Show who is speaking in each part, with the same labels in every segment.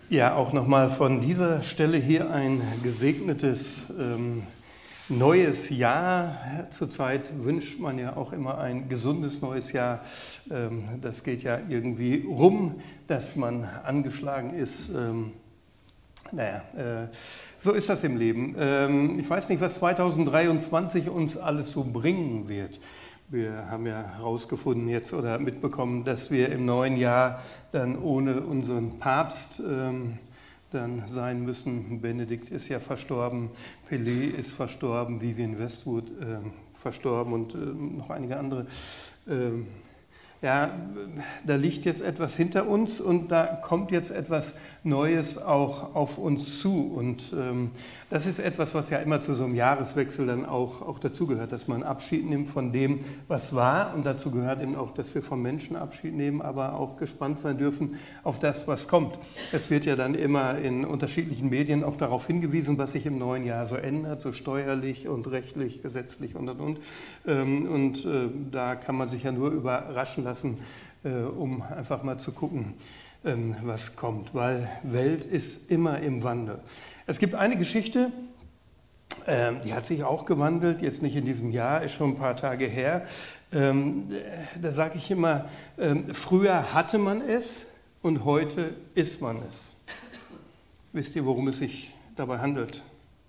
Speaker 1: Ja, auch nochmal von dieser Stelle hier ein gesegnetes neues Jahr. Zurzeit wünscht man ja auch immer ein gesundes neues Jahr. Das geht ja irgendwie rum, dass man angeschlagen ist. So ist das im Leben. Ich weiß nicht, was 2023 uns alles so bringen wird. Wir haben ja herausgefunden jetzt oder mitbekommen, dass wir im neuen Jahr dann ohne unseren Papst dann sein müssen. Benedikt ist ja verstorben, Pelé ist verstorben, Vivienne Westwood verstorben und noch einige andere. Ja, da liegt jetzt etwas hinter uns und da kommt jetzt etwas Neues auch auf uns zu. Und das ist etwas, was ja immer zu so einem Jahreswechsel dann auch dazugehört, dass man Abschied nimmt von dem, was war. Und dazu gehört eben auch, dass wir vom Menschen Abschied nehmen, aber auch gespannt sein dürfen auf das, was kommt. Es wird ja dann immer in unterschiedlichen Medien auch darauf hingewiesen, was sich im neuen Jahr so ändert, so steuerlich und rechtlich, gesetzlich und. Und da kann man sich ja nur überraschen lassen, um einfach mal zu gucken, was kommt, weil Welt ist immer im Wandel. Es gibt eine Geschichte, die hat sich auch gewandelt, jetzt nicht in diesem Jahr, ist schon ein paar Tage her. Da sage ich immer, früher hatte man es und heute ist man es. Wisst ihr, worum es sich dabei handelt?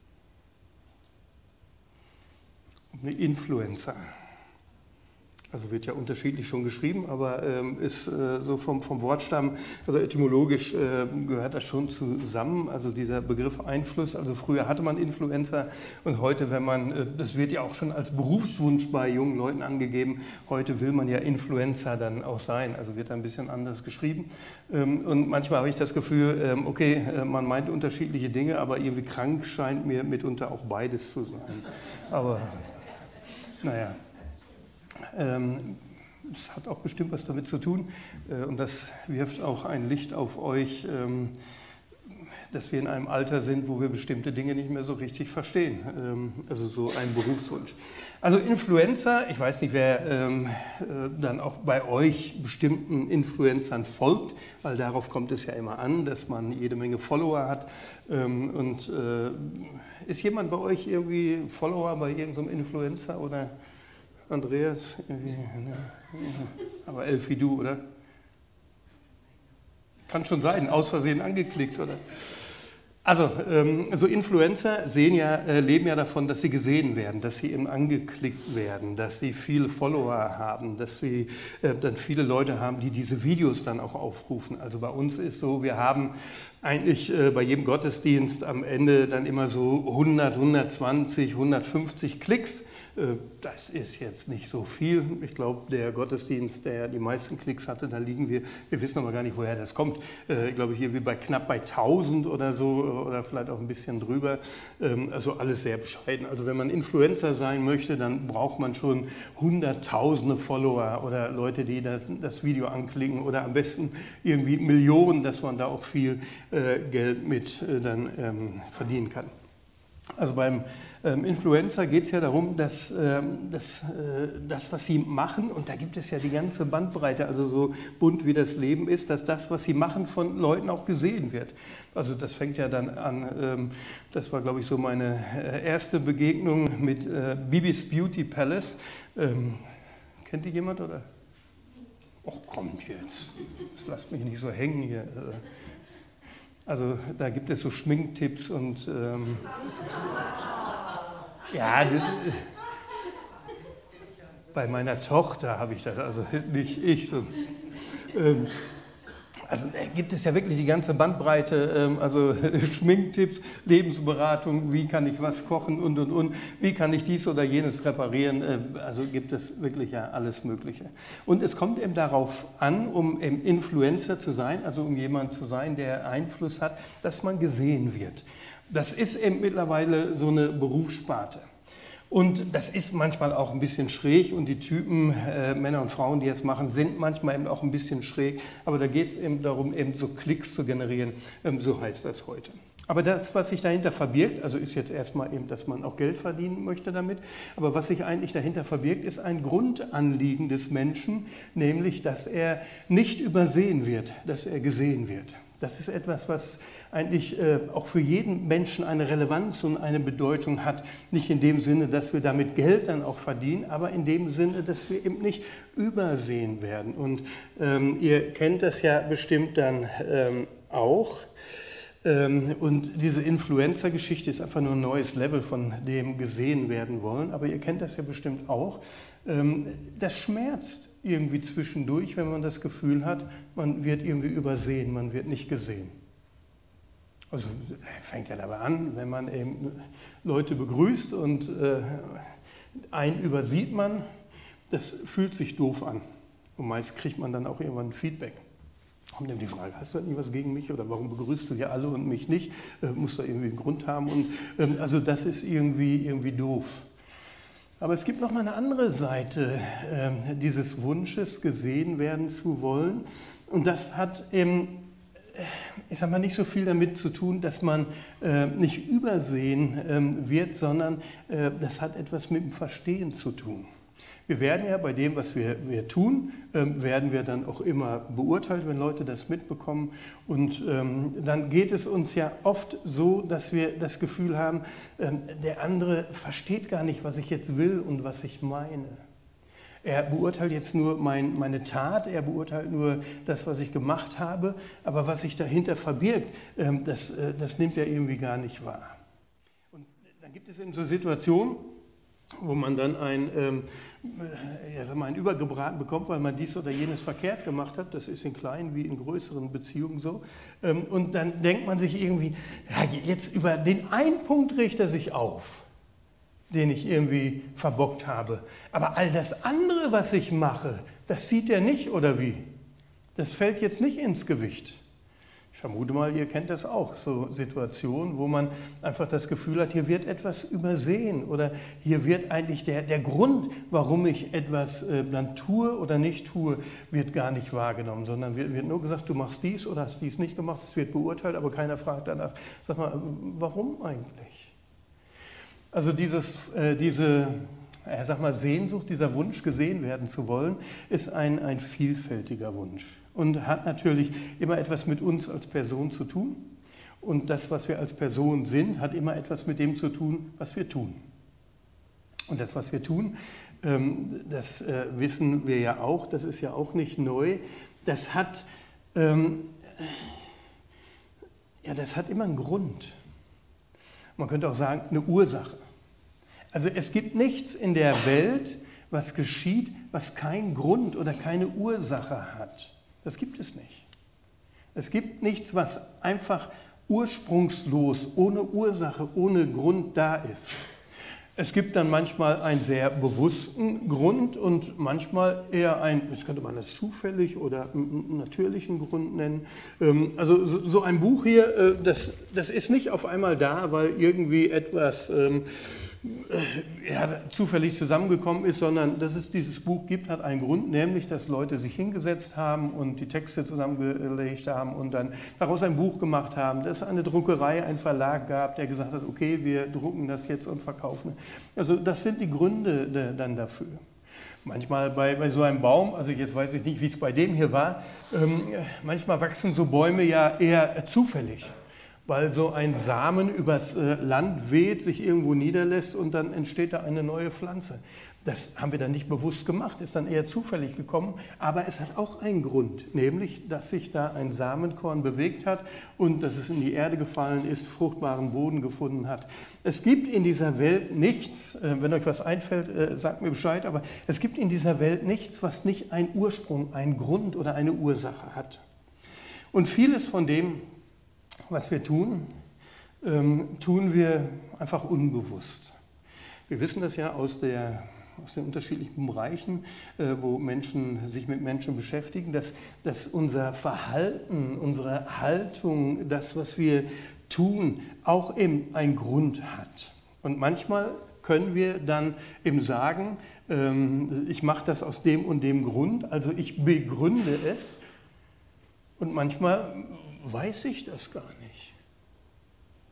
Speaker 1: Um eine Influencer. Also wird ja unterschiedlich schon geschrieben, aber ist so vom Wortstamm, also etymologisch gehört das schon zusammen, also dieser Begriff Einfluss. Also früher hatte man Influencer und heute, wenn man, das wird ja auch schon als Berufswunsch bei jungen Leuten angegeben, heute will man ja Influencer dann auch sein, also wird da ein bisschen anders geschrieben. Und manchmal habe ich das Gefühl, okay, man meint unterschiedliche Dinge, aber irgendwie krank scheint mir mitunter auch beides zu sein. Aber naja. Es hat auch bestimmt was damit zu tun und das wirft auch ein Licht auf euch, dass wir in einem Alter sind, wo wir bestimmte Dinge nicht mehr so richtig verstehen. Also so ein Berufswunsch. Also Influencer, ich weiß nicht, wer dann auch bei euch bestimmten Influencern folgt, weil darauf kommt es ja immer an, dass man jede Menge Follower hat. Und ist jemand bei euch irgendwie Follower bei irgendeinem Influencer oder Andreas? Aber Elfi, du, oder? Kann schon sein, aus Versehen angeklickt, oder? Also, so Influencer leben ja davon, dass sie gesehen werden, dass sie eben angeklickt werden, dass sie viele Follower haben, dass sie dann viele Leute haben, die diese Videos dann auch aufrufen. Also bei uns ist so, wir haben eigentlich bei jedem Gottesdienst am Ende dann immer so 100, 120, 150 Klicks. Das ist jetzt nicht so viel. Ich glaube, der Gottesdienst, der die meisten Klicks hatte, da liegen wir wissen aber gar nicht, woher das kommt. Ich glaube, hier wie knapp bei 1000 oder so oder vielleicht auch ein bisschen drüber. Also alles sehr bescheiden. Also wenn man Influencer sein möchte, dann braucht man schon hunderttausende Follower oder Leute, die das Video anklicken oder am besten irgendwie Millionen, dass man da auch viel Geld mit dann verdienen kann. Also beim Influencer geht es ja darum, dass das, was sie machen, und da gibt es ja die ganze Bandbreite, also so bunt wie das Leben ist, dass das, was sie machen, von Leuten auch gesehen wird. Also das fängt ja dann an, das war, glaube ich, so meine erste Begegnung mit Bibis Beauty Palace. Kennt die jemand, oder? Och, kommt jetzt, das lasst mich nicht so hängen hier. Also da gibt es so Schminktipps und ja, bei meiner Tochter habe ich das, also nicht ich. So, also da gibt es ja wirklich die ganze Bandbreite, also Schminktipps, Lebensberatung, wie kann ich was kochen und, wie kann ich dies oder jenes reparieren, also gibt es wirklich ja alles Mögliche. Und es kommt eben darauf an, um eben Influencer zu sein, also um jemand zu sein, der Einfluss hat, dass man gesehen wird. Das ist eben mittlerweile so eine Berufssparte. Und das ist manchmal auch ein bisschen schräg und die Typen, Männer und Frauen, die das machen, sind manchmal eben auch ein bisschen schräg. Aber da geht es eben darum, eben so Klicks zu generieren, so heißt das heute. Aber das, was sich dahinter verbirgt, also ist jetzt erstmal eben, dass man auch Geld verdienen möchte damit, aber was sich eigentlich dahinter verbirgt, ist ein Grundanliegen des Menschen, nämlich, dass er nicht übersehen wird, dass er gesehen wird. Das ist etwas, was eigentlich auch für jeden Menschen eine Relevanz und eine Bedeutung hat. Nicht in dem Sinne, dass wir damit Geld dann auch verdienen, aber in dem Sinne, dass wir eben nicht übersehen werden. Und ihr kennt das ja bestimmt dann auch. Und diese Influencer-Geschichte ist einfach nur ein neues Level, von dem gesehen werden wollen. Aber ihr kennt das ja bestimmt auch. Das schmerzt irgendwie zwischendurch, wenn man das Gefühl hat, man wird irgendwie übersehen, man wird nicht gesehen. Also fängt ja dabei an, wenn man eben Leute begrüßt und einen übersieht man, das fühlt sich doof an. Und meist kriegt man dann auch irgendwann ein Feedback. Kommt eben die Frage, hast du irgendwas gegen mich oder warum begrüßt du hier alle und mich nicht? Muss da irgendwie einen Grund haben. Und, also das ist irgendwie doof. Aber es gibt noch mal eine andere Seite dieses Wunsches, gesehen werden zu wollen. Und das hat eben, ich sag mal, nicht so viel damit zu tun, dass man nicht übersehen wird, sondern das hat etwas mit dem Verstehen zu tun. Wir werden ja bei dem, was wir tun, werden wir dann auch immer beurteilt, wenn Leute das mitbekommen. Und dann geht es uns ja oft so, dass wir das Gefühl haben, der andere versteht gar nicht, was ich jetzt will und was ich meine. Er beurteilt jetzt nur meine Tat, er beurteilt nur das, was ich gemacht habe, aber was sich dahinter verbirgt, das nimmt er irgendwie gar nicht wahr. Und dann gibt es eben so Situationen, wo man dann ein Übergebraten bekommt, weil man dies oder jenes verkehrt gemacht hat. Das ist in kleinen wie in größeren Beziehungen so. Und dann denkt man sich irgendwie, ja, jetzt über den einen Punkt regt er sich auf, den ich irgendwie verbockt habe. Aber all das andere, was ich mache, das sieht er nicht, oder wie? Das fällt jetzt nicht ins Gewicht. Ich vermute mal, ihr kennt das auch, so Situationen, wo man einfach das Gefühl hat, hier wird etwas übersehen oder hier wird eigentlich der Grund, warum ich etwas dann tue oder nicht tue, wird gar nicht wahrgenommen, sondern wird nur gesagt, du machst dies oder hast dies nicht gemacht, es wird beurteilt, aber keiner fragt danach, sag mal, warum eigentlich? Also diese Sehnsucht, dieser Wunsch, gesehen werden zu wollen, ist ein vielfältiger Wunsch und hat natürlich immer etwas mit uns als Person zu tun. Und das, was wir als Person sind, hat immer etwas mit dem zu tun, was wir tun. Und das, was wir tun, das wissen wir ja auch, das ist ja auch nicht neu, das hat immer einen Grund. Man könnte auch sagen, eine Ursache. Also es gibt nichts in der Welt, was geschieht, was keinen Grund oder keine Ursache hat. Das gibt es nicht. Es gibt nichts, was einfach ursprungslos, ohne Ursache, ohne Grund da ist. Es gibt dann manchmal einen sehr bewussten Grund und manchmal eher das könnte man das zufällig oder einen natürlichen Grund nennen. Also so ein Buch hier, das ist nicht auf einmal da, weil irgendwie etwas zufällig zusammengekommen ist, sondern dass es dieses Buch gibt, hat einen Grund, nämlich, dass Leute sich hingesetzt haben und die Texte zusammengelegt haben und dann daraus ein Buch gemacht haben, dass es eine Druckerei, einen Verlag gab, der gesagt hat, okay, wir drucken das jetzt und verkaufen. Also das sind die Gründe dann dafür. Manchmal bei so einem Baum, also jetzt weiß ich nicht, wie es bei dem hier war, manchmal wachsen so Bäume ja eher zufällig, weil so ein Samen übers Land weht, sich irgendwo niederlässt und dann entsteht da eine neue Pflanze. Das haben wir dann nicht bewusst gemacht, ist dann eher zufällig gekommen, aber es hat auch einen Grund, nämlich, dass sich da ein Samenkorn bewegt hat und dass es in die Erde gefallen ist, fruchtbaren Boden gefunden hat. Es gibt in dieser Welt nichts, wenn euch was einfällt, sagt mir Bescheid, aber es gibt in dieser Welt nichts, was nicht einen Ursprung, einen Grund oder eine Ursache hat. Und vieles von dem, was wir tun, tun wir einfach unbewusst. Wir wissen das ja aus den unterschiedlichen Bereichen, wo Menschen sich mit Menschen beschäftigen, dass unser Verhalten, unsere Haltung, das, was wir tun, auch eben einen Grund hat. Und manchmal können wir dann eben sagen, ich mache das aus dem und dem Grund, also ich begründe es. Und manchmal weiß ich das gar nicht.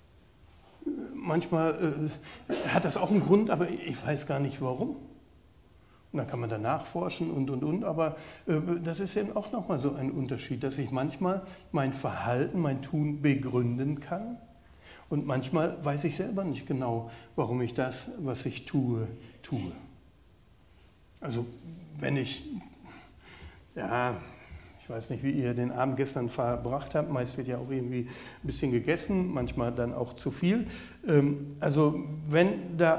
Speaker 1: manchmal hat das auch einen Grund, aber ich weiß gar nicht warum. Und dann kann man da nachforschen und, aber das ist eben auch nochmal so ein Unterschied, dass ich manchmal mein Verhalten, mein Tun begründen kann und manchmal weiß ich selber nicht genau, warum ich das, was ich tue, tue. Also wenn ich weiß nicht, wie ihr den Abend gestern verbracht habt, meist wird ja auch irgendwie ein bisschen gegessen, manchmal dann auch zu viel. Also wenn da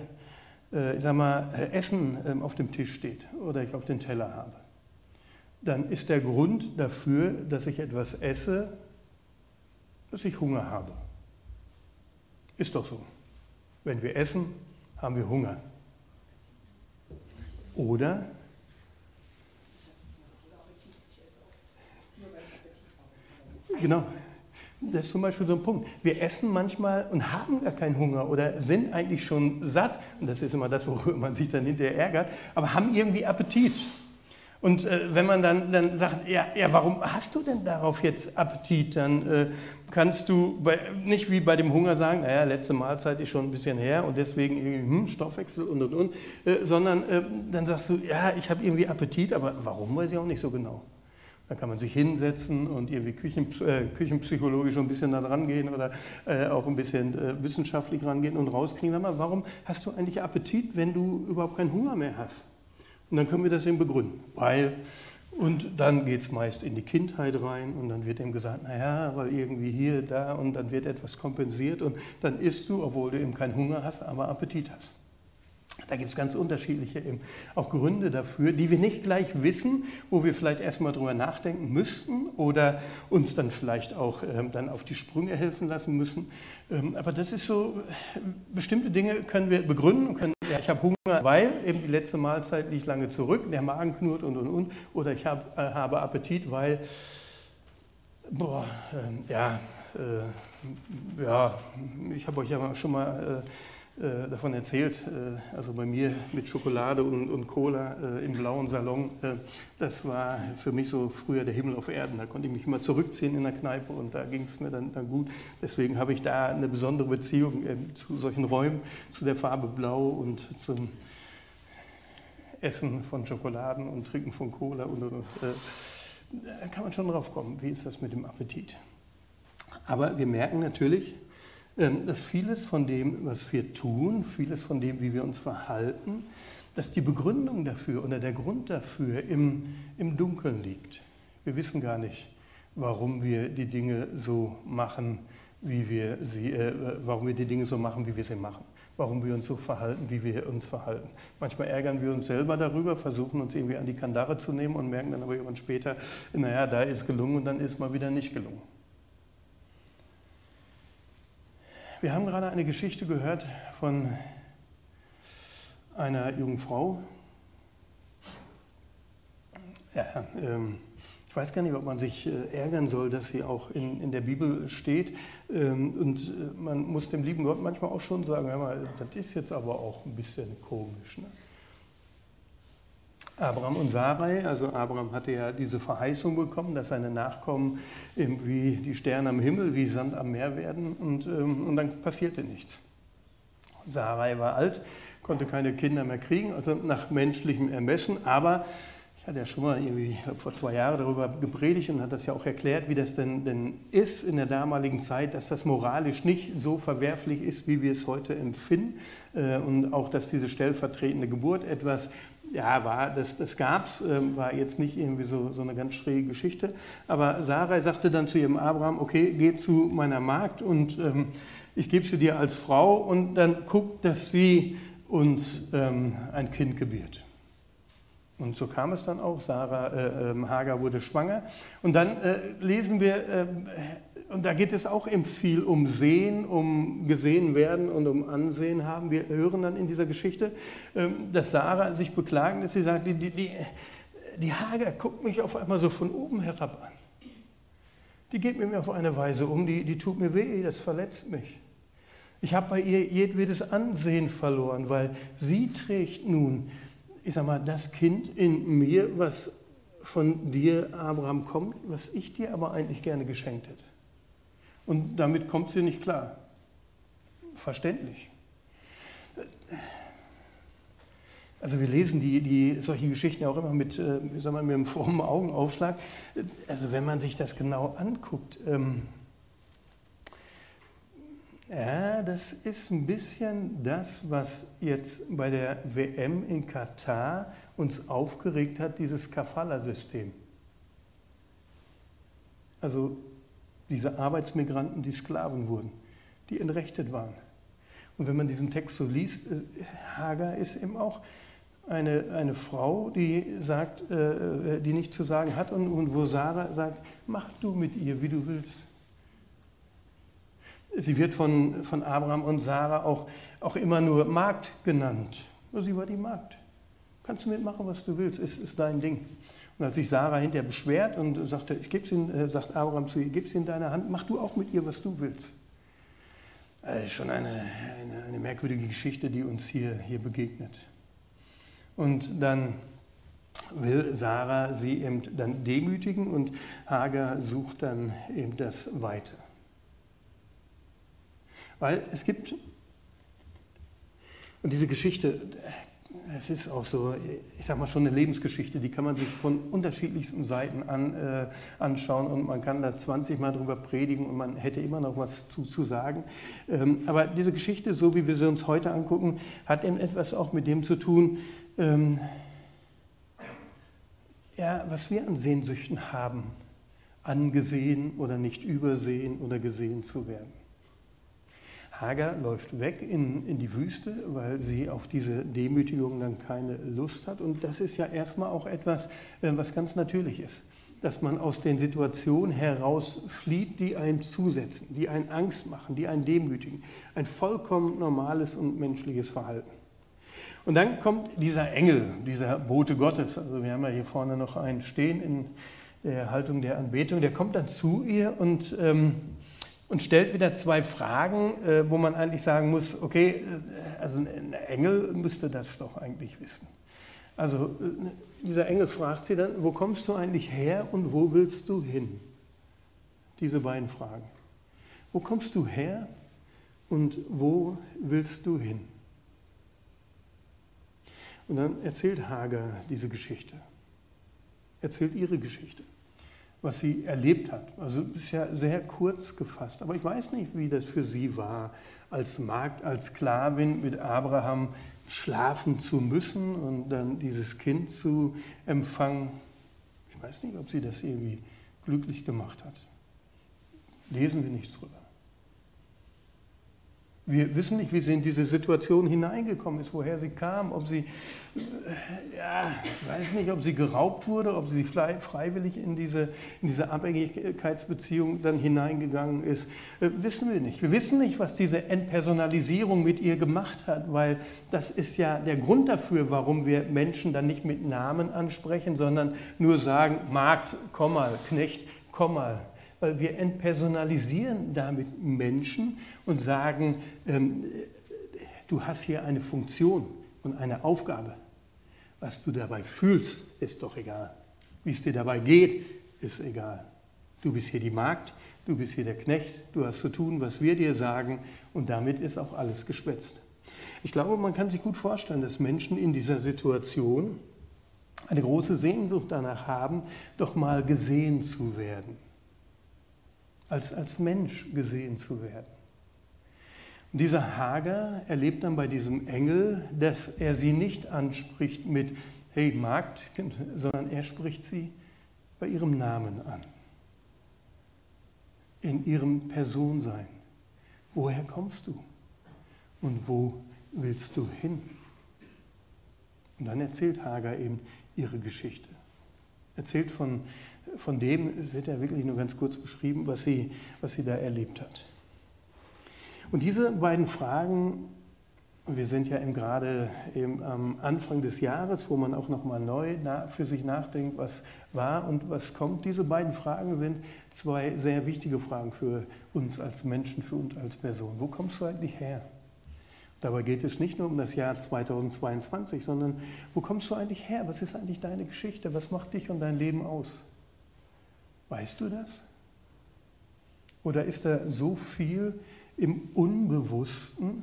Speaker 1: Essen auf dem Tisch steht oder ich auf den Teller habe, dann ist der Grund dafür, dass ich etwas esse, dass ich Hunger habe. Ist doch so. Wenn wir essen, haben wir Hunger. Oder genau, das ist zum Beispiel so ein Punkt. Wir essen manchmal und haben gar keinen Hunger oder sind eigentlich schon satt. Und das ist immer das, worüber man sich dann hinterher ärgert, aber haben irgendwie Appetit. Und wenn man dann sagt, ja, warum hast du denn darauf jetzt Appetit, dann kannst du nicht wie bei dem Hunger sagen, naja, letzte Mahlzeit ist schon ein bisschen her und deswegen irgendwie Stoffwechsel und, sondern dann sagst du, ja, ich habe irgendwie Appetit, aber warum, weiß ich auch nicht so genau. Dann kann man sich hinsetzen und irgendwie küchenpsychologisch ein bisschen da dran gehen oder auch ein bisschen wissenschaftlich rangehen und rauskriegen, sag mal, warum hast du eigentlich Appetit, wenn du überhaupt keinen Hunger mehr hast? Und dann können wir das eben begründen, und dann geht es meist in die Kindheit rein und dann wird eben gesagt, naja, weil irgendwie hier, da und dann wird etwas kompensiert und dann isst du, obwohl du eben keinen Hunger hast, aber Appetit hast. Da gibt es ganz unterschiedliche eben auch Gründe dafür, die wir nicht gleich wissen, wo wir vielleicht erstmal drüber nachdenken müssten oder uns dann vielleicht auch dann auf die Sprünge helfen lassen müssen. Aber das ist so, bestimmte Dinge können wir begründen und können, ja, ich habe Hunger, weil eben die letzte Mahlzeit liegt lange zurück, der Magen knurrt und. Oder ich habe Appetit, weil, ich habe euch ja schon mal davon erzählt, also bei mir mit Schokolade und Cola im blauen Salon, das war für mich so früher der Himmel auf Erden. Da konnte ich mich immer zurückziehen in der Kneipe und da ging es mir dann gut. Deswegen habe ich da eine besondere Beziehung zu solchen Räumen, zu der Farbe Blau und zum Essen von Schokoladen und Trinken von Cola und. Da kann man schon drauf kommen, wie ist das mit dem Appetit. Aber wir merken natürlich, dass vieles von dem, was wir tun, vieles von dem, wie wir uns verhalten, dass die Begründung dafür oder der Grund dafür im Dunkeln liegt. Wir wissen gar nicht, warum wir die Dinge so machen, warum wir die Dinge so machen, wie wir sie machen. Warum wir uns so verhalten, wie wir uns verhalten. Manchmal ärgern wir uns selber darüber, versuchen uns irgendwie an die Kandare zu nehmen und merken dann aber irgendwann später, naja, da ist gelungen und dann ist mal wieder nicht gelungen. Wir haben gerade eine Geschichte gehört von einer jungen Frau. Ja, ich weiß gar nicht, ob man sich ärgern soll, dass sie auch in der Bibel steht. Und man muss dem lieben Gott manchmal auch schon sagen, hör mal, das ist jetzt aber auch ein bisschen komisch. Ne? Abraham und Sarai, also Abraham hatte ja diese Verheißung bekommen, dass seine Nachkommen wie die Sterne am Himmel, wie Sand am Meer werden und dann passierte nichts. Sarai war alt, konnte keine Kinder mehr kriegen, also nach menschlichem Ermessen, aber ich hatte ja schon mal irgendwie, ich glaube, vor 2 Jahren darüber gepredigt und hat das ja auch erklärt, wie das denn ist in der damaligen Zeit, dass das moralisch nicht so verwerflich ist, wie wir es heute empfinden und auch, dass diese stellvertretende Geburt etwas war, das gab es, war jetzt nicht irgendwie so eine ganz schräge Geschichte. Aber Sarai sagte dann zu ihrem Abraham, okay, geh zu meiner Magd und ich gebe sie dir als Frau und dann guck, dass sie uns ein Kind gebiert. Und so kam es dann auch, Hagar wurde schwanger. Und dann lesen wir, und da geht es auch eben viel um Sehen, um gesehen werden und um Ansehen haben. Wir hören dann in dieser Geschichte, dass Sarah sich beklagen, dass sie sagt, die Hagar guckt mich auf einmal so von oben herab an. Die geht mit mir auf eine Weise um, die tut mir weh, das verletzt mich. Ich habe bei ihr jedwedes Ansehen verloren, weil sie trägt nun, ich sag mal, das Kind in mir, was von dir, Abraham, kommt, was ich dir aber eigentlich gerne geschenkt hätte. Und damit kommt sie nicht klar. verständlich. Also wir lesen solche Geschichten ja auch immer mit einem frommen Augenaufschlag. Also wenn man sich das genau anguckt, ja, das ist ein bisschen das, was jetzt bei der WM in Katar uns aufgeregt hat, dieses Kafala-System. Also diese Arbeitsmigranten, die Sklaven wurden, die entrechtet waren. Und wenn man diesen Text so liest, Hagar ist eben auch eine Frau, die sagt, die nichts zu sagen hat und wo Sarah sagt, mach du mit ihr, wie du willst. Sie wird von Abraham und Sarah auch immer nur Magd genannt. Sie war die Magd. Kannst du mitmachen, was du willst, ist dein Ding. Und als sich Sarah hinterher beschwert und sagte, sagt Abraham zu ihr, gib sie in deine Hand, mach du auch mit ihr, was du willst. Schon eine merkwürdige Geschichte, die uns hier begegnet. Und dann will Sarah sie eben dann demütigen und Hagar sucht dann eben das Weite. Weil es gibt, und diese Geschichte, es ist auch so, ich sag mal schon eine Lebensgeschichte, die kann man sich von unterschiedlichsten Seiten anschauen und man kann da 20 Mal drüber predigen und man hätte immer noch was zu sagen. Aber diese Geschichte, so wie wir sie uns heute angucken, hat eben etwas auch mit dem zu tun, was wir an Sehnsüchten haben, angesehen oder nicht übersehen oder gesehen zu werden. Hagar läuft weg in die Wüste, weil sie auf diese Demütigung dann keine Lust hat. Und das ist ja erstmal auch etwas, was ganz natürlich ist. Dass man aus den Situationen heraus flieht, die einen zusetzen, die einen Angst machen, die einen demütigen. Ein vollkommen normales und menschliches Verhalten. Und dann kommt dieser Engel, dieser Bote Gottes. Also wir haben ja hier vorne noch einen stehen in der Haltung der Anbetung. Der kommt dann zu ihr und stellt wieder zwei Fragen, wo man eigentlich sagen muss, okay, also ein Engel müsste das doch eigentlich wissen. Also dieser Engel fragt sie dann, wo kommst du eigentlich her und wo willst du hin? Diese beiden Fragen. Wo kommst du her und wo willst du hin? Und dann erzählt Hagar diese Geschichte, erzählt ihre Geschichte, was sie erlebt hat. Also ist ja sehr kurz gefasst, aber ich weiß nicht, wie das für sie war, als Magd, als Sklavin mit Abraham schlafen zu müssen und dann dieses Kind zu empfangen. Ich weiß nicht, ob sie das irgendwie glücklich gemacht hat. Lesen wir nichts drüber. Wir wissen nicht, wie sie in diese Situation hineingekommen ist, woher sie kam, ob sie, ich weiß nicht, ob sie geraubt wurde, ob sie freiwillig in diese Abhängigkeitsbeziehung dann hineingegangen ist. Wissen wir nicht. Wir wissen nicht, was diese Entpersonalisierung mit ihr gemacht hat, weil das ist ja der Grund dafür, warum wir Menschen dann nicht mit Namen ansprechen, sondern nur sagen, Magd, komm mal, Knecht, komm mal. Weil wir entpersonalisieren damit Menschen und sagen, du hast hier eine Funktion und eine Aufgabe. Was du dabei fühlst, ist doch egal. Wie es dir dabei geht, ist egal. Du bist hier die Magd, du bist hier der Knecht, du hast zu tun, was wir dir sagen und damit ist auch alles geschwätzt. Ich glaube, man kann sich gut vorstellen, dass Menschen in dieser Situation eine große Sehnsucht danach haben, doch mal gesehen zu werden. Als Mensch gesehen zu werden. Und dieser Hagar erlebt dann bei diesem Engel, dass er sie nicht anspricht mit hey Magd, sondern er spricht sie bei ihrem Namen an. In ihrem Personsein. Woher kommst du? Und wo willst du hin? Und dann erzählt Hagar eben ihre Geschichte. Erzählt von dem, wird ja wirklich nur ganz kurz beschrieben, was sie da erlebt hat. Und diese beiden Fragen, wir sind ja gerade eben am Anfang des Jahres, wo man auch nochmal neu für sich nachdenkt, was war und was kommt. Diese beiden Fragen sind zwei sehr wichtige Fragen für uns als Menschen, für uns als Person. Wo kommst du eigentlich her? Dabei geht es nicht nur um das Jahr 2022, sondern wo kommst du eigentlich her? Was ist eigentlich deine Geschichte? Was macht dich und dein Leben aus? Weißt du das? Oder ist da so viel im Unbewussten,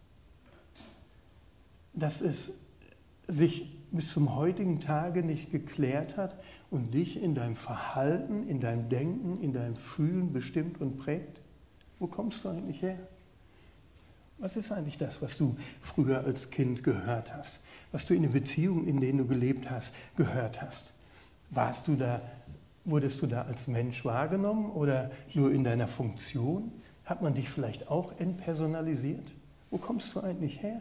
Speaker 1: dass es sich bis zum heutigen Tage nicht geklärt hat und dich in deinem Verhalten, in deinem Denken, in deinem Fühlen bestimmt und prägt? Wo kommst du eigentlich her? Was ist eigentlich das, was du früher als Kind gehört hast? Was du in den Beziehungen, in denen du gelebt hast, gehört hast? Wurdest du da als Mensch wahrgenommen oder nur in deiner Funktion? Hat man dich vielleicht auch entpersonalisiert? Wo kommst du eigentlich her?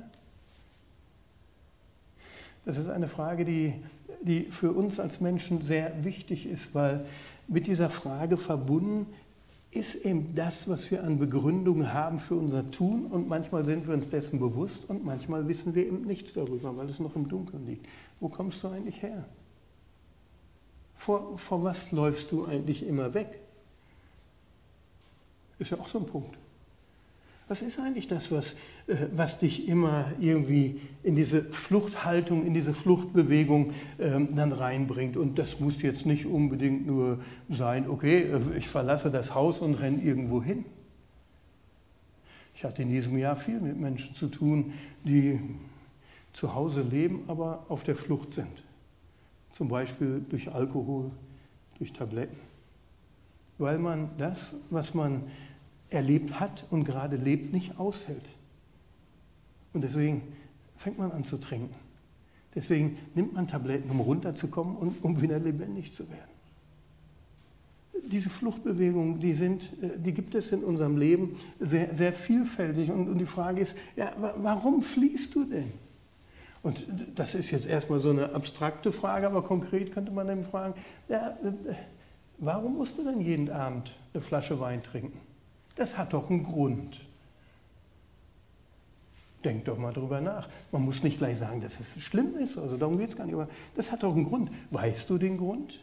Speaker 1: Das ist eine Frage, die für uns als Menschen sehr wichtig ist, weil mit dieser Frage verbunden ist eben das, was wir an Begründung haben für unser Tun, und manchmal sind wir uns dessen bewusst und manchmal wissen wir eben nichts darüber, weil es noch im Dunkeln liegt. Wo kommst du eigentlich her? Vor was läufst du eigentlich immer weg? Ist ja auch so ein Punkt. Was ist eigentlich das, was dich immer irgendwie in diese Fluchthaltung, in diese Fluchtbewegung dann reinbringt? Und das muss jetzt nicht unbedingt nur sein, okay, ich verlasse das Haus und renne irgendwo hin. Ich hatte in diesem Jahr viel mit Menschen zu tun, die zu Hause leben, aber auf der Flucht sind. Zum Beispiel durch Alkohol, durch Tabletten. Weil man das, was man erlebt hat und gerade lebt, nicht aushält. Und deswegen fängt man an zu trinken. Deswegen nimmt man Tabletten, um runterzukommen und um wieder lebendig zu werden. Diese Fluchtbewegungen, die gibt es in unserem Leben sehr, sehr vielfältig. Und die Frage ist, ja, warum fliehst du denn? Und das ist jetzt erstmal so eine abstrakte Frage, aber konkret könnte man dann fragen, ja, warum musst du denn jeden Abend eine Flasche Wein trinken? Das hat doch einen Grund. Denk doch mal drüber nach. Man muss nicht gleich sagen, dass es schlimm ist, also darum geht es gar nicht, aber das hat doch einen Grund. Weißt du den Grund?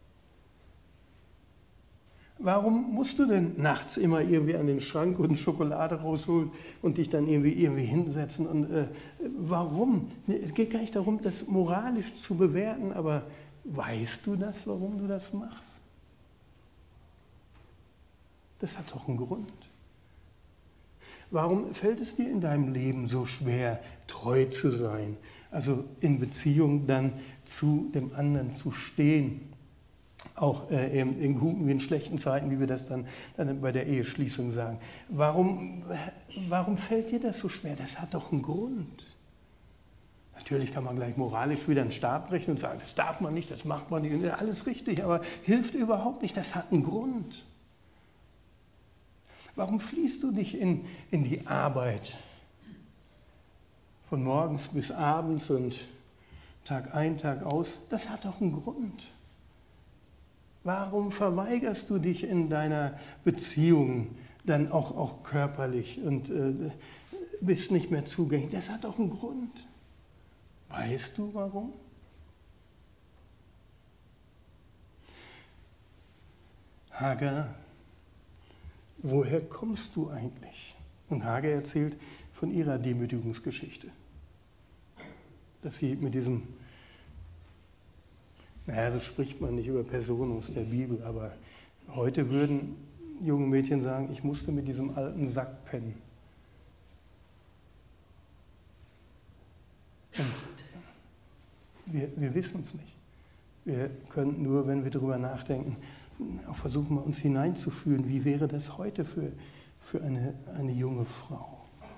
Speaker 1: Warum musst du denn nachts immer irgendwie an den Schrank und Schokolade rausholen und dich dann irgendwie hinsetzen? Und warum? Es geht gar nicht darum, das moralisch zu bewerten, aber weißt du das, warum du das machst? Das hat doch einen Grund. Warum fällt es dir in deinem Leben so schwer, treu zu sein? Also in Beziehung dann zu dem anderen zu stehen. Auch in guten wie in schlechten Zeiten, wie wir das dann bei der Eheschließung sagen. Warum fällt dir das so schwer? Das hat doch einen Grund. Natürlich kann man gleich moralisch wieder einen Stab brechen und sagen, das darf man nicht, das macht man nicht. Alles richtig, aber hilft überhaupt nicht. Das hat einen Grund. Warum fliehst du dich in die Arbeit? Von morgens bis abends und Tag ein, Tag aus. Das hat doch einen Grund. Warum verweigerst du dich in deiner Beziehung dann auch körperlich und bist nicht mehr zugänglich? Das hat doch einen Grund. Weißt du warum? Hagar, woher kommst du eigentlich? Und Hagar erzählt von ihrer Demütigungsgeschichte. Dass sie mit diesem, so spricht man nicht über Personen aus der Bibel, aber heute würden junge Mädchen sagen, ich musste mit diesem alten Sack pennen. Und wir wissen es nicht. Wir können nur, wenn wir darüber nachdenken, auch versuchen wir uns hineinzufühlen, wie wäre das heute für eine junge Frau?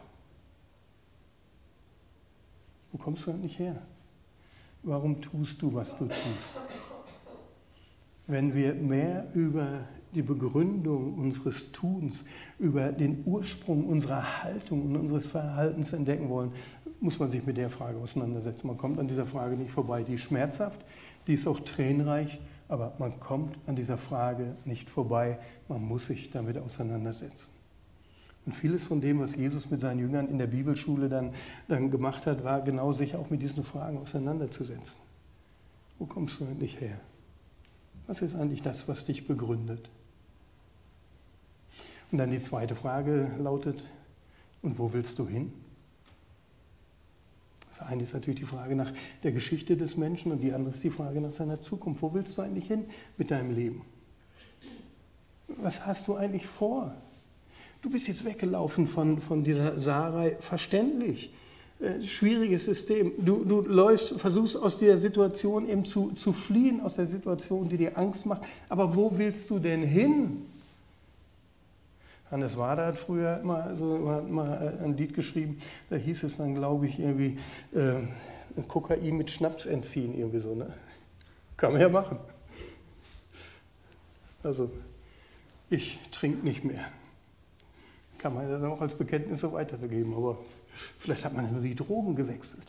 Speaker 1: Wo kommst du eigentlich her? Warum tust du, was du tust? Wenn wir mehr über die Begründung unseres Tuns, über den Ursprung unserer Haltung und unseres Verhaltens entdecken wollen, muss man sich mit der Frage auseinandersetzen. Man kommt an dieser Frage nicht vorbei. Die ist schmerzhaft, die ist auch tränenreich, aber man kommt an dieser Frage nicht vorbei. Man muss sich damit auseinandersetzen. Und vieles von dem, was Jesus mit seinen Jüngern in der Bibelschule dann gemacht hat, war genau sich auch mit diesen Fragen auseinanderzusetzen. Wo kommst du eigentlich her? Was ist eigentlich das, was dich begründet? Und dann die zweite Frage lautet, und wo willst du hin? Das eine ist natürlich die Frage nach der Geschichte des Menschen und die andere ist die Frage nach seiner Zukunft. Wo willst du eigentlich hin mit deinem Leben? Was hast du eigentlich vor? Du bist jetzt weggelaufen von dieser Sarai, verständlich. Schwieriges System. Du versuchst aus der Situation eben zu fliehen, aus der Situation, die dir Angst macht. Aber wo willst du denn hin? Hannes Wader hat früher mal ein Lied geschrieben, da hieß es dann, glaube ich, irgendwie Kokain mit Schnaps entziehen, irgendwie so. Ne? Kann man ja machen. Also, ich trinke nicht mehr. Kann man ja dann auch als Bekenntnis so weiterzugeben, aber vielleicht hat man nur die Drogen gewechselt.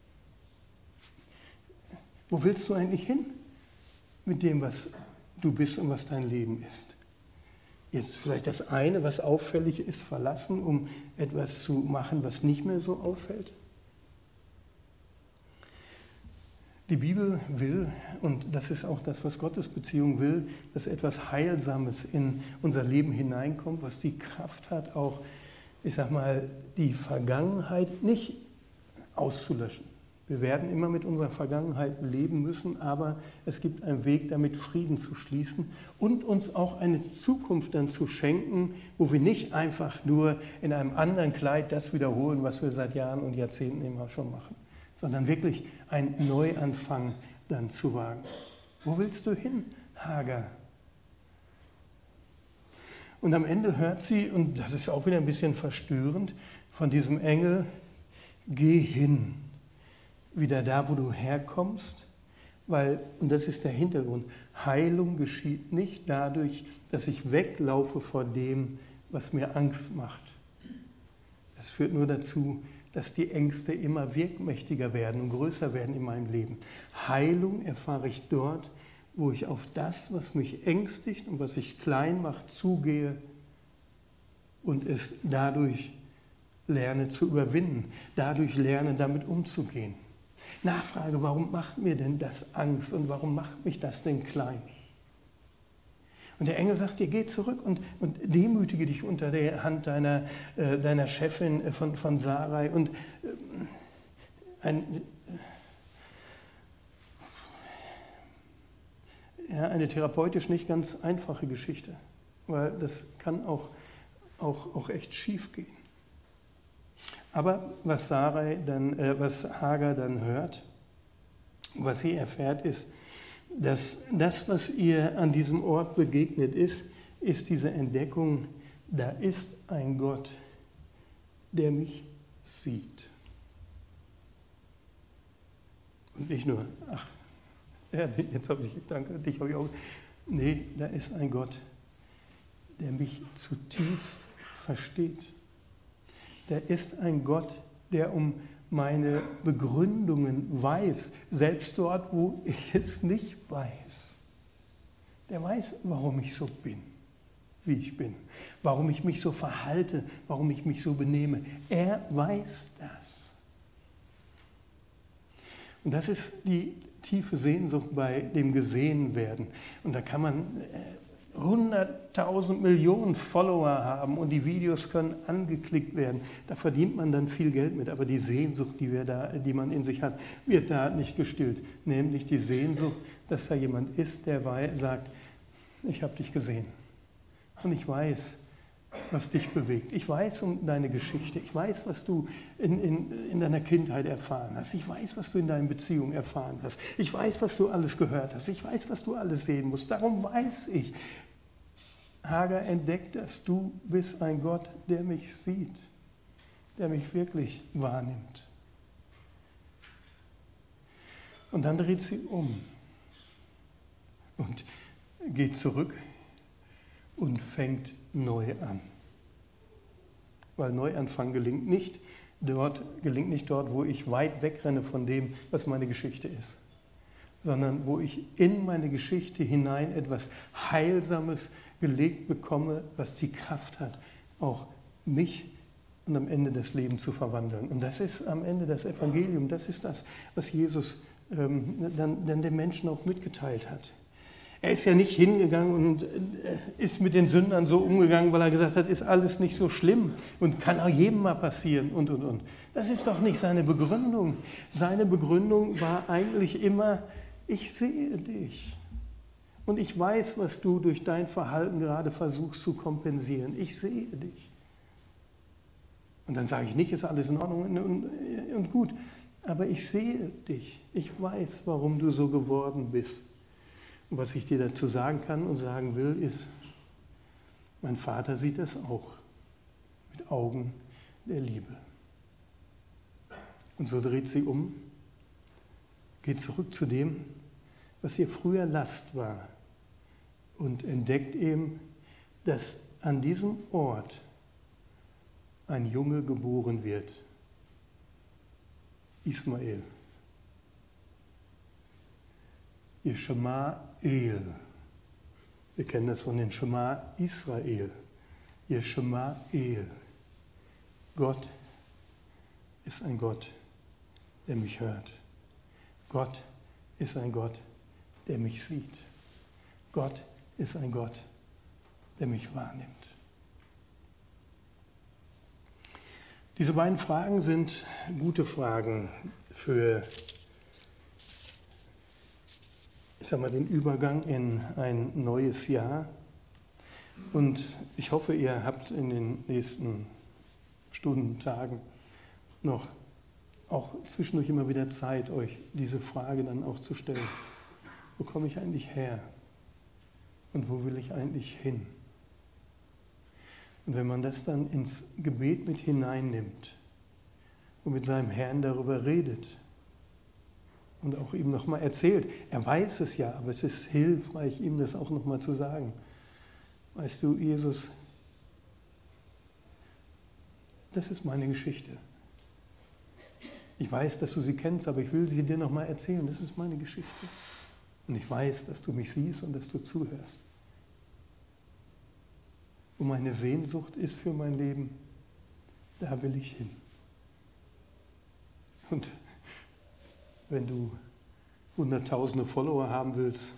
Speaker 1: Wo willst du eigentlich hin mit dem, was du bist und was dein Leben ist? Ist vielleicht das eine, was auffällig ist, verlassen, um etwas zu machen, was nicht mehr so auffällt? Die Bibel will, und das ist auch das, was Gottes Beziehung will, dass etwas Heilsames in unser Leben hineinkommt, was die Kraft hat, auch, ich sag mal, die Vergangenheit nicht auszulöschen. Wir werden immer mit unserer Vergangenheit leben müssen, aber es gibt einen Weg, damit Frieden zu schließen und uns auch eine Zukunft dann zu schenken, wo wir nicht einfach nur in einem anderen Kleid das wiederholen, was wir seit Jahren und Jahrzehnten immer schon machen, sondern wirklich einen Neuanfang dann zu wagen. Wo willst du hin, Hagar? Und am Ende hört sie, und das ist auch wieder ein bisschen verstörend, von diesem Engel: Geh hin, wieder da, wo du herkommst, weil, und das ist der Hintergrund, Heilung geschieht nicht dadurch, dass ich weglaufe vor dem, was mir Angst macht. Das führt nur dazu, dass die Ängste immer wirkmächtiger werden und größer werden in meinem Leben. Heilung erfahre ich dort, wo ich auf das, was mich ängstigt und was ich klein macht, zugehe und es dadurch lerne zu überwinden, dadurch lerne, damit umzugehen. Nachfrage, warum macht mir denn das Angst und warum macht mich das denn klein? Und der Engel sagt dir, geh zurück und demütige dich unter der Hand deiner Chefin von Sarai. Und eine therapeutisch nicht ganz einfache Geschichte, weil das kann auch echt schief gehen. Aber was Hagar dann hört, was sie erfährt, ist, dass das, was ihr an diesem Ort begegnet ist diese Entdeckung, da ist ein Gott, der mich sieht. Und nicht nur, jetzt habe ich, danke, dich habe ich auch. Nee, da ist ein Gott, der mich zutiefst versteht. Da ist ein Gott, der um meine Begründungen weiß, selbst dort, wo ich es nicht weiß. Der weiß, warum ich so bin, wie ich bin, warum ich mich so verhalte, warum ich mich so benehme. Er weiß das. Und das ist die tiefe Sehnsucht bei dem Gesehenwerden. Und da kann man 100.000 Millionen Follower haben und die Videos können angeklickt werden. Da verdient man dann viel Geld mit, aber die Sehnsucht, die man in sich hat, wird da nicht gestillt. Nämlich die Sehnsucht, dass da jemand ist, der sagt, ich habe dich gesehen und ich weiß, was dich bewegt. Ich weiß um deine Geschichte. Ich weiß, was du in deiner Kindheit erfahren hast. Ich weiß, was du in deinen Beziehungen erfahren hast. Ich weiß, was du alles gehört hast. Ich weiß, was du alles sehen musst. Darum weiß ich. Hagar entdeckt das. Du bist ein Gott, der mich sieht, der mich wirklich wahrnimmt. Und dann dreht sie um und geht zurück und fängt neu an. Weil Neuanfang gelingt nicht dort, wo ich weit wegrenne von dem, was meine Geschichte ist, sondern wo ich in meine Geschichte hinein etwas Heilsames gelegt bekomme, was die Kraft hat, auch mich und am Ende des Lebens zu verwandeln. Und das ist am Ende das Evangelium, das ist das, was Jesus dann den Menschen auch mitgeteilt hat. Er ist ja nicht hingegangen und ist mit den Sündern so umgegangen, weil er gesagt hat, ist alles nicht so schlimm und kann auch jedem mal passieren und. Das ist doch nicht seine Begründung. Seine Begründung war eigentlich immer, ich sehe dich und ich weiß, was du durch dein Verhalten gerade versuchst zu kompensieren. Ich sehe dich. Und dann sage ich nicht, ist alles in Ordnung und gut. Aber ich sehe dich. Ich weiß, warum du so geworden bist. Und was ich dir dazu sagen kann und sagen will, ist, mein Vater sieht das auch mit Augen der Liebe. Und so dreht sie um, geht zurück zu dem, was ihr früher Last war und entdeckt eben, dass an diesem Ort ein Junge geboren wird, Ismael. Yeshmael. Wir kennen das von den Shema Israel. Yeshmael. Gott ist ein Gott, der mich hört. Gott ist ein Gott, der mich sieht. Gott ist ein Gott, der mich wahrnimmt. Diese beiden Fragen sind gute Fragen für, ich sag mal, den Übergang in ein neues Jahr. Und ich hoffe, ihr habt in den nächsten Stunden, Tagen noch auch zwischendurch immer wieder Zeit, euch diese Frage dann auch zu stellen. Wo komme ich eigentlich her? Und wo will ich eigentlich hin? Und wenn man das dann ins Gebet mit hineinnimmt und mit seinem Herrn darüber redet und auch ihm nochmal erzählt, er weiß es ja, aber es ist hilfreich, ihm das auch nochmal zu sagen. Weißt du, Jesus, das ist meine Geschichte. Ich weiß, dass du sie kennst, aber ich will sie dir nochmal erzählen. Das ist meine Geschichte. Und ich weiß, dass du mich siehst und dass du zuhörst. Und meine Sehnsucht ist für mein Leben, da will ich hin. Und wenn du hunderttausende Follower haben willst,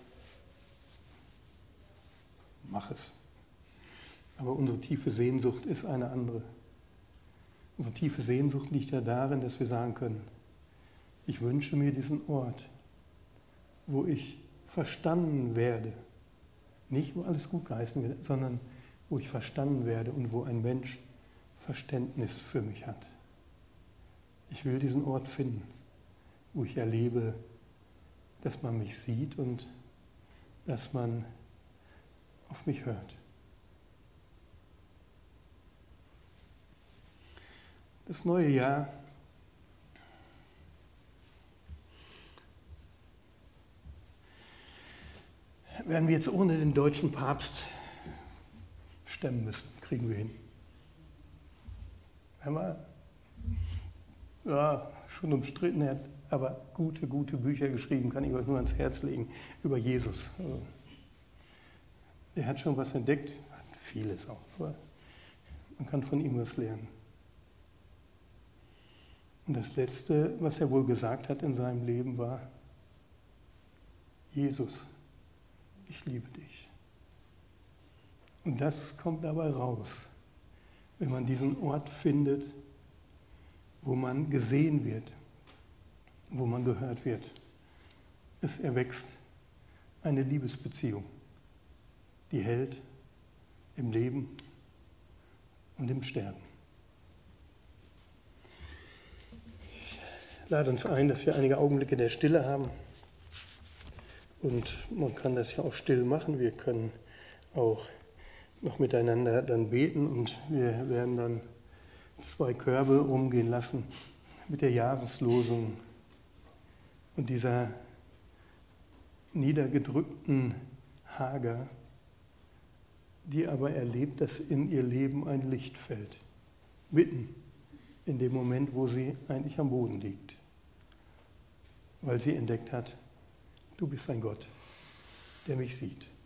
Speaker 1: mach es. Aber unsere tiefe Sehnsucht ist eine andere. Unsere tiefe Sehnsucht liegt ja darin, dass wir sagen können, ich wünsche mir diesen Ort, wo ich verstanden werde. Nicht, wo alles gut geheißen wird, sondern wo ich verstanden werde und wo ein Mensch Verständnis für mich hat. Ich will diesen Ort finden, wo ich erlebe, dass man mich sieht und dass man auf mich hört. Das neue Jahr werden wir jetzt ohne den deutschen Papst stemmen müssen. Kriegen wir hin. Haben wir ja, schon umstritten, er hat aber gute Bücher geschrieben, kann ich euch nur ans Herz legen, über Jesus. Er hat schon was entdeckt, vieles auch, aber man kann von ihm was lernen. Und das Letzte, was er wohl gesagt hat in seinem Leben, war, Jesus, ich liebe dich. Und das kommt dabei raus, wenn man diesen Ort findet, wo man gesehen wird, wo man gehört wird. Es erwächst eine Liebesbeziehung, die hält im Leben und im Sterben. Ich lade uns ein, dass wir einige Augenblicke der Stille haben. Und man kann das ja auch still machen. Wir können auch noch miteinander dann beten und wir werden dann 2 Körbe umgehen lassen mit der Jahreslosung und dieser niedergedrückten Hagar, die aber erlebt, dass in ihr Leben ein Licht fällt, mitten in dem Moment, wo sie eigentlich am Boden liegt, weil sie entdeckt hat, du bist ein Gott, der mich sieht.